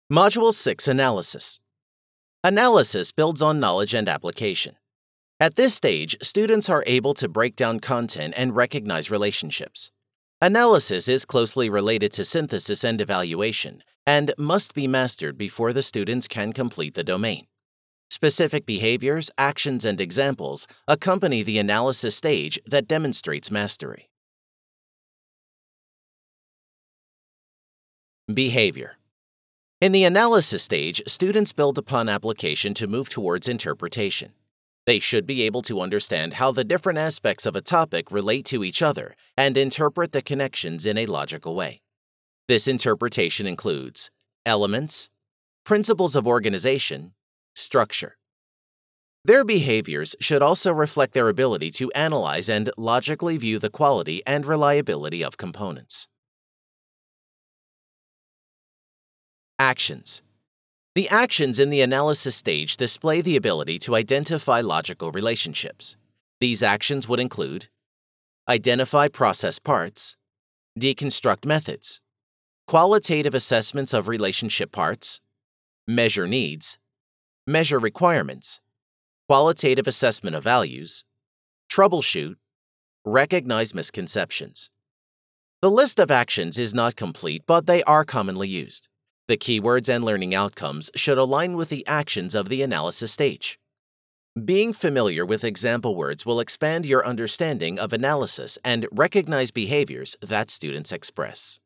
Module 6 Analysis. Analysis builds on knowledge and application. At this stage, students are able to break down content and recognize relationships. Analysis is closely related to synthesis and evaluation and must be mastered before the students can complete the domain. Specific behaviors, actions, and examples accompany the analysis stage that demonstrates mastery. Behavior. In the analysis stage, students build upon application to move towards interpretation. They should be able to understand how the different aspects of a topic relate to each other and interpret the connections in a logical way. This interpretation includes elements, principles of organization, structure. Their behaviors should also reflect their ability to analyze and logically view the quality and reliability of components. Actions. The actions in the analysis stage display the ability to identify logical relationships. These actions would include identify process parts, deconstruct methods, qualitative assessments of relationship parts, measure needs, measure requirements, qualitative assessment of values, troubleshoot, recognize misconceptions. The list of actions is not complete, but they are commonly used. The keywords and learning outcomes should align with the actions of the analysis stage. Being familiar with example words will expand your understanding of analysis and recognize behaviors that students express.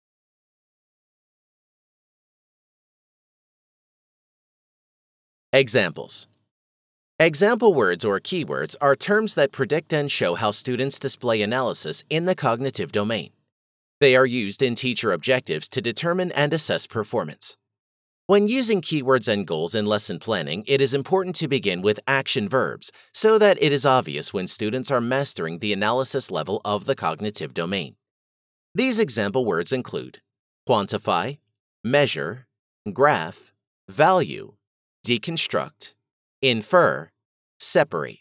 Examples. Example words or keywords are terms that predict and show how students display analysis in the cognitive domain. They are used in teacher objectives to determine and assess performance. When using keywords and goals in lesson planning, it is important to begin with action verbs so that it is obvious when students are mastering the analysis level of the cognitive domain. These example words include quantify, measure, graph, value, deconstruct, infer, separate.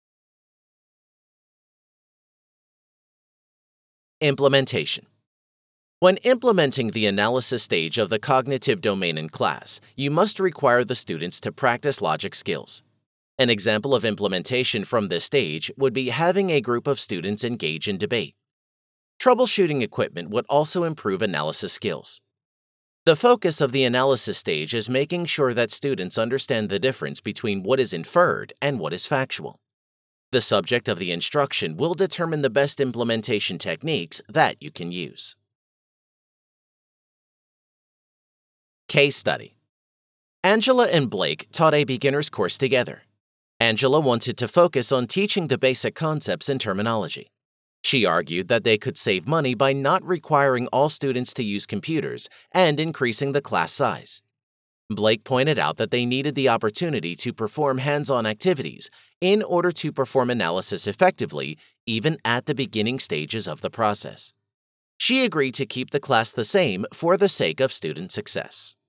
Implementation. When implementing the analysis stage of the cognitive domain in class, you must require the students to practice logic skills. An example of implementation from this stage would be having a group of students engage in debate. Troubleshooting equipment would also improve analysis skills. The focus of the analysis stage is making sure that students understand the difference between what is inferred and what is factual. The subject of the instruction will determine the best implementation techniques that you can use. Case study. Angela and Blake taught a beginner's course together. Angela wanted to focus on teaching the basic concepts and terminology. She argued that they could save money by not requiring all students to use computers and increasing the class size. Blake pointed out that they needed the opportunity to perform hands-on activities in order to perform analysis effectively, even at the beginning stages of the process. She agreed to keep the class the same for the sake of student success.